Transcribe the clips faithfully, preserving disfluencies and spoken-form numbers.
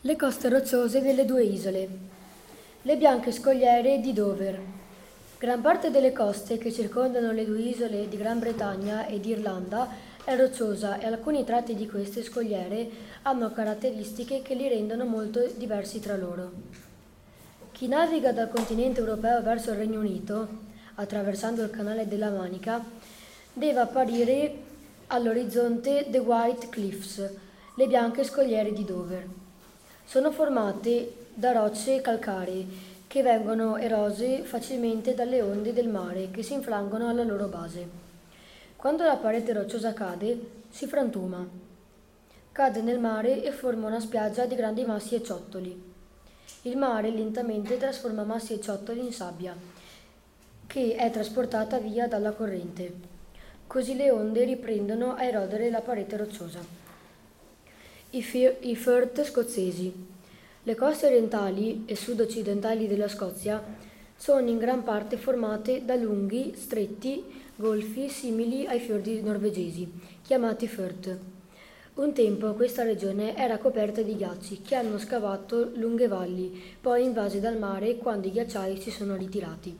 Le coste rocciose delle due isole. Le bianche scogliere di Dover. Gran parte delle coste che circondano le due isole di Gran Bretagna e di Irlanda è rocciosa e alcuni tratti di queste scogliere hanno caratteristiche che li rendono molto diversi tra loro. Chi naviga dal continente europeo verso il Regno Unito, attraversando il canale della Manica, deve apparire all'orizzonte The White Cliffs, le bianche scogliere di Dover. Sono formate da rocce calcaree che vengono erose facilmente dalle onde del mare che si infrangono alla loro base. Quando la parete rocciosa cade, si frantuma. Cade nel mare e forma una spiaggia di grandi massi e ciottoli. Il mare lentamente trasforma massi e ciottoli in sabbia, che è trasportata via dalla corrente. Così le onde riprendono a erodere la parete rocciosa. I, fir- i Firth scozzesi. Le coste orientali e sud-occidentali della Scozia sono in gran parte formate da lunghi, stretti golfi simili ai fiordi norvegesi, chiamati Firth. Un tempo questa regione era coperta di ghiacci che hanno scavato lunghe valli, poi invase dal mare quando i ghiacciai si sono ritirati.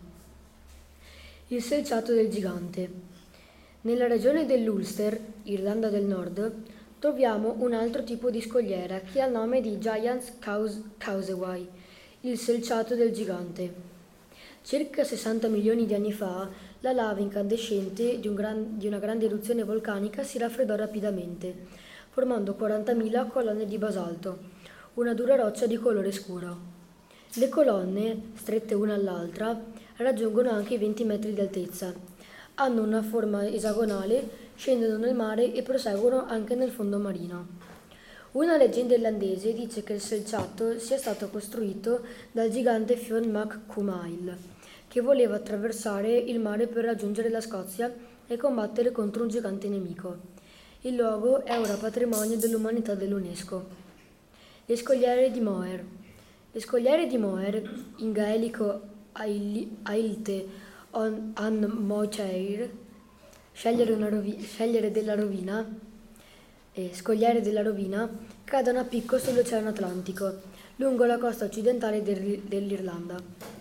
Il selciato del gigante. Nella regione dell'Ulster, Irlanda del Nord, troviamo un altro tipo di scogliera che ha il nome di Giant's Causeway, il selciato del gigante. Circa sessanta milioni di anni fa, la lava incandescente di, un gran, di una grande eruzione vulcanica si raffreddò rapidamente, formando quarantamila colonne di basalto, una dura roccia di colore scuro. Le colonne, strette una all'altra, raggiungono anche i venti metri di altezza. Hanno una forma esagonale, scendono nel mare e proseguono anche nel fondo marino. Una leggenda irlandese dice che il selciato sia stato costruito dal gigante Fionn mac Cumhail, che voleva attraversare il mare per raggiungere la Scozia e combattere contro un gigante nemico. Il luogo è ora patrimonio dell'umanità dell'UNESCO. Le scogliere di Moher. Le scogliere di Moher, in gaelico Ailte an Moicheir, scegliere, una rovi- scegliere della rovina, eh, scogliere della rovina, cadono a picco sull'Oceano Atlantico, lungo la costa occidentale del- dell'Irlanda.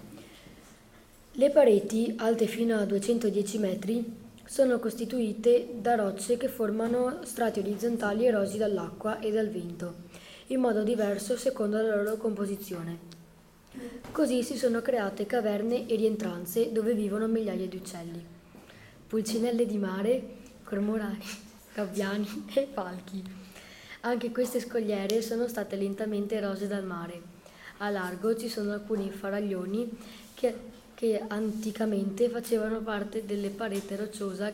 Le pareti, alte fino a duecentodieci metri, sono costituite da rocce che formano strati orizzontali erosi dall'acqua e dal vento, in modo diverso secondo la loro composizione. Così si sono create caverne e rientranze dove vivono migliaia di uccelli, pulcinelle di mare, cormorani, gabbiani e falchi. Anche queste scogliere sono state lentamente erose dal mare. A largo ci sono alcuni faraglioni che, che anticamente facevano parte delle pareti rocciose